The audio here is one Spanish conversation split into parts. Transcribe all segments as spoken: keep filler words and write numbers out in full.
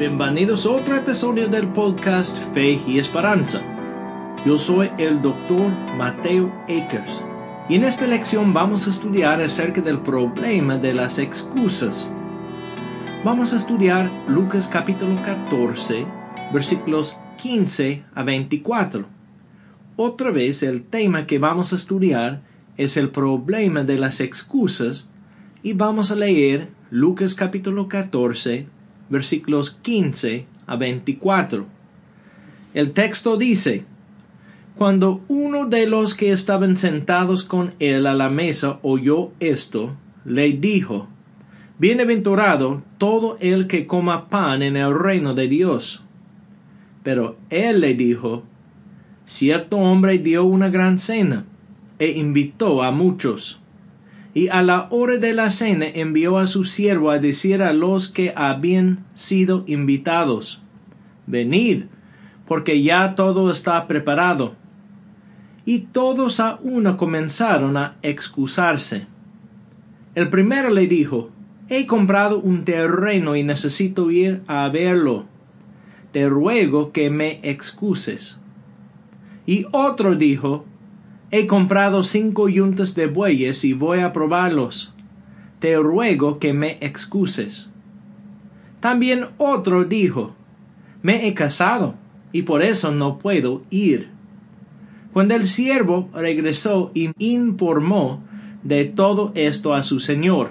Bienvenidos a otro episodio del podcast Fe y Esperanza. Yo soy el doctor Mateo Akers y en esta lección vamos a estudiar acerca del problema de las excusas. Vamos a estudiar Lucas capítulo catorce, versículos quince a veinticuatro. Otra vez el tema que vamos a estudiar es el problema de las excusas y vamos a leer Lucas capítulo catorce, versículos quince a veinticuatro. El texto dice: Cuando uno de los que estaban sentados con él a la mesa oyó esto, le dijo: Bienaventurado todo el que coma pan en el reino de Dios. Pero él le dijo: Cierto hombre dio una gran cena, e invitó a muchos. Y a la hora de la cena envió a su siervo a decir a los que habían sido invitados: Venid, porque ya todo está preparado. Y todos a una comenzaron a excusarse. El primero le dijo: He comprado un terreno y necesito ir a verlo. Te ruego que me excuses. Y otro dijo: He comprado cinco yuntas de bueyes y voy a probarlos. Te ruego que me excuses. También otro dijo: Me he casado y por eso no puedo ir. Cuando el siervo regresó y informó de todo esto a su señor,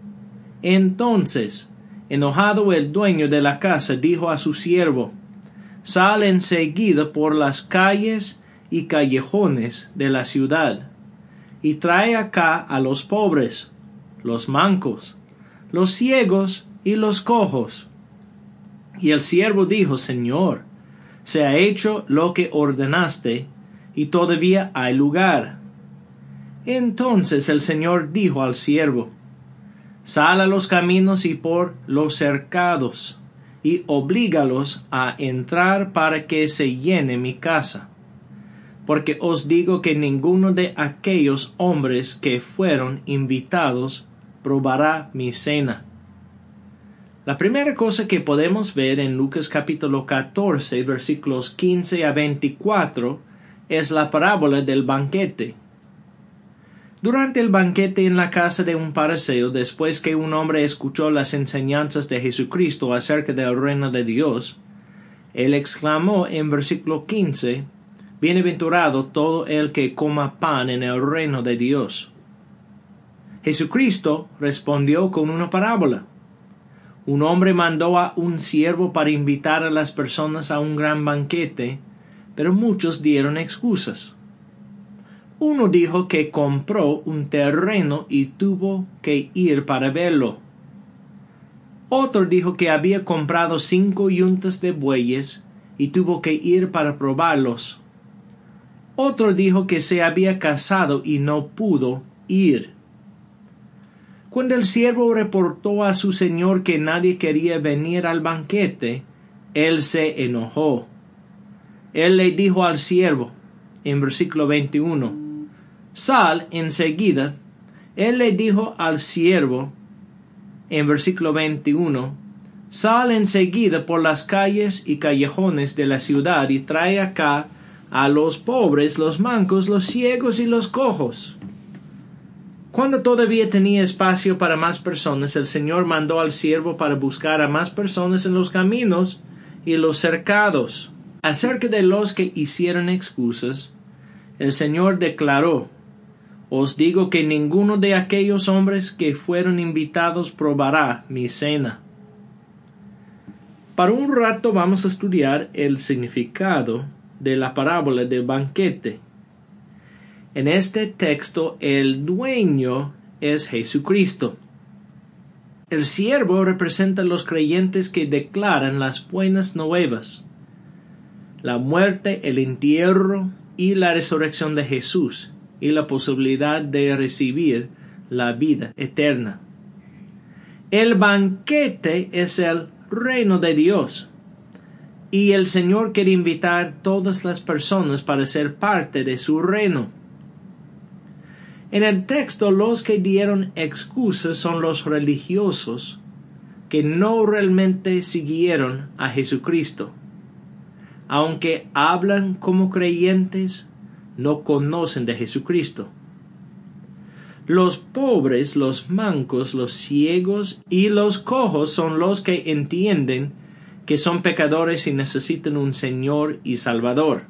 entonces, enojado el dueño de la casa dijo a su siervo: Sal enseguida por las calles y callejones de la ciudad, y trae acá a los pobres, los mancos, los ciegos y los cojos. Y el siervo dijo: Señor, se ha hecho lo que ordenaste, y todavía hay lugar. Entonces el Señor dijo al siervo: Sal a los caminos y por los cercados, y oblígalos a entrar para que se llene mi casa. Porque os digo que ninguno de aquellos hombres que fueron invitados probará mi cena. La primera cosa que podemos ver en Lucas capítulo catorce, versículos quince a veinticuatro, es la parábola del banquete. Durante el banquete en la casa de un fariseo, después que un hombre escuchó las enseñanzas de Jesucristo acerca del reino de Dios, él exclamó en versículo quince: Bienaventurado todo el que coma pan en el reino de Dios. Jesucristo respondió con una parábola. Un hombre mandó a un siervo para invitar a las personas a un gran banquete, pero muchos dieron excusas. Uno dijo que compró un terreno y tuvo que ir para verlo. Otro dijo que había comprado cinco yuntas de bueyes y tuvo que ir para probarlos. Otro dijo que se había casado y no pudo ir. Cuando el siervo reportó a su señor que nadie quería venir al banquete, él se enojó. Él le dijo al siervo, en versículo veintiuno, Sal enseguida. Él le dijo al siervo, en versículo veintiuno, Sal enseguida por las calles y callejones de la ciudad y trae acá a los pobres, los mancos, los ciegos y los cojos. Cuando todavía tenía espacio para más personas, el Señor mandó al siervo para buscar a más personas en los caminos y los cercados. Acerca de los que hicieron excusas, el Señor declaró: Os digo que ninguno de aquellos hombres que fueron invitados probará mi cena. Para un rato vamos a estudiar el significado de la parábola del banquete. En este texto el dueño es Jesucristo. El siervo representa a los creyentes que declaran las buenas nuevas, la muerte, el entierro y la resurrección de Jesús, y la posibilidad de recibir la vida eterna. El banquete es el reino de Dios, y el Señor quiere invitar a todas las personas para ser parte de su reino. En el texto, los que dieron excusas son los religiosos, que no realmente siguieron a Jesucristo. Aunque hablan como creyentes, no conocen de Jesucristo. Los pobres, los mancos, los ciegos y los cojos son los que entienden que son pecadores y necesitan un Señor y Salvador.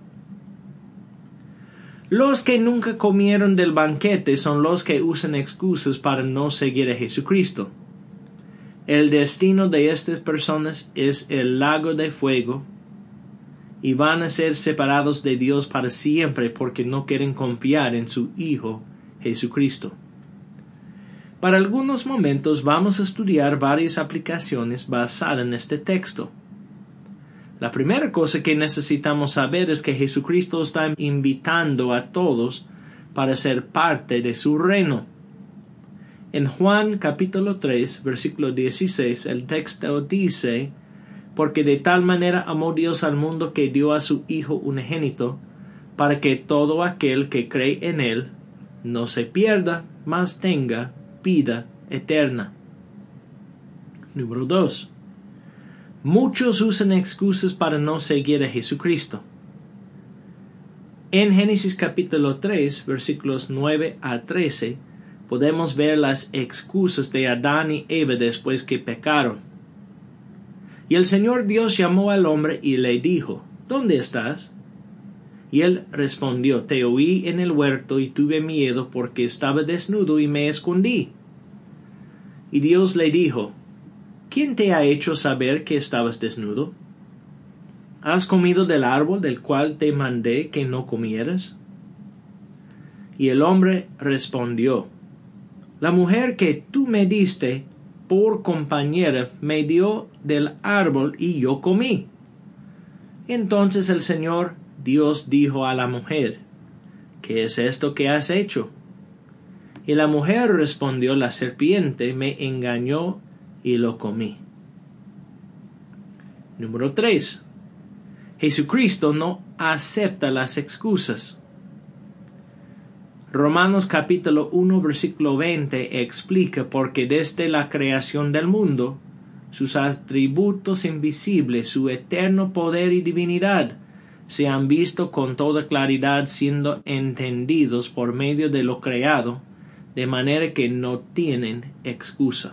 Los que nunca comieron del banquete son los que usan excusas para no seguir a Jesucristo. El destino de estas personas es el lago de fuego y van a ser separados de Dios para siempre porque no quieren confiar en su Hijo Jesucristo. Para algunos momentos vamos a estudiar varias aplicaciones basadas en este texto. La primera cosa que necesitamos saber es que Jesucristo está invitando a todos para ser parte de su reino. En Juan capítulo tres, versículo dieciséis, el texto dice: porque de tal manera amó Dios al mundo que dio a su Hijo unigénito, para que todo aquel que cree en él no se pierda, mas tenga vida eterna. Número dos. Muchos usan excusas para no seguir a Jesucristo. En Génesis capítulo tres, versículos nueve a trece, podemos ver las excusas de Adán y Eva después que pecaron. Y el Señor Dios llamó al hombre y le dijo: ¿dónde estás? Y él respondió: te oí en el huerto y tuve miedo porque estaba desnudo y me escondí. Y Dios le dijo: ¿quién te ha hecho saber que estabas desnudo? ¿Has comido del árbol del cual te mandé que no comieras? Y el hombre respondió: la mujer que tú me diste por compañera me dio del árbol y yo comí. Entonces el Señor Dios dijo a la mujer: ¿qué es esto que has hecho? Y la mujer respondió: la serpiente me engañó y lo comí. Número tres. Jesucristo no acepta las excusas. Romanos capítulo uno versículo veinte explica porque desde la creación del mundo sus atributos invisibles, su eterno poder y divinidad se han visto con toda claridad, siendo entendidos por medio de lo creado, de manera que no tienen excusa.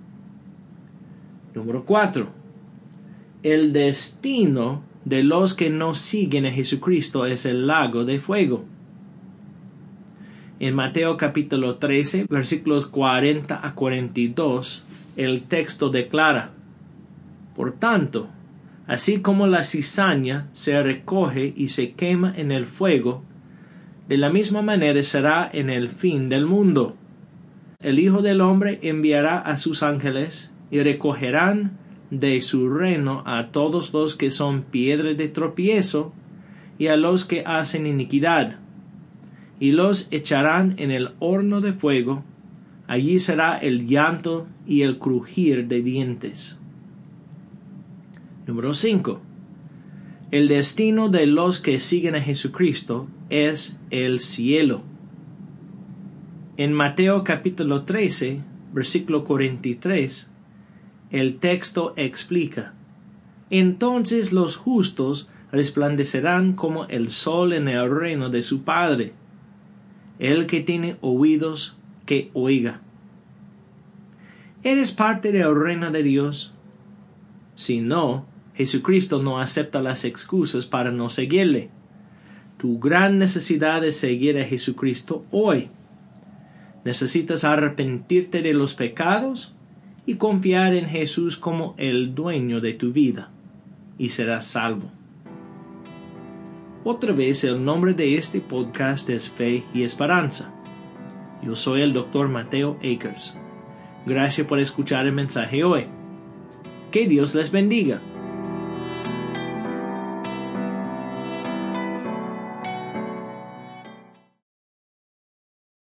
Número cuatro. El destino de los que no siguen a Jesucristo es el lago de fuego. En Mateo capítulo trece, versículos cuarenta a cuarenta y dos, el texto declara: por tanto, así como la cizaña se recoge y se quema en el fuego, de la misma manera será en el fin del mundo. El Hijo del Hombre enviará a sus ángeles y recogerán de su reino a todos los que son piedra de tropiezo y a los que hacen iniquidad, y los echarán en el horno de fuego. Allí será el llanto y el crujir de dientes. Número cinco. El destino de los que siguen a Jesucristo es el cielo. En Mateo capítulo trece, versículo cuarenta y tres, el texto explica: entonces los justos resplandecerán como el sol en el reino de su Padre. El que tiene oídos, que oiga. ¿Eres parte del reino de Dios? Si no, Jesucristo no acepta las excusas para no seguirle. Tu gran necesidad es seguir a Jesucristo hoy. Necesitas arrepentirte de los pecados y confiar en Jesús como el dueño de tu vida, y serás salvo. Otra vez, el nombre de este podcast es Fe y Esperanza. Yo soy el doctor Mateo Akers. Gracias por escuchar el mensaje hoy. Que Dios les bendiga.